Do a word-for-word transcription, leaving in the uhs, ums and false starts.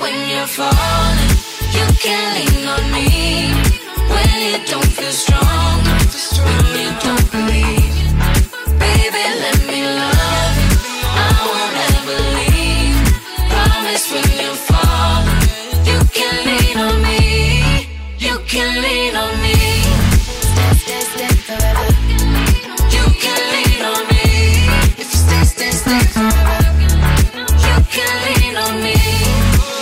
when you're falling. You can lean on me when it don't feel strong.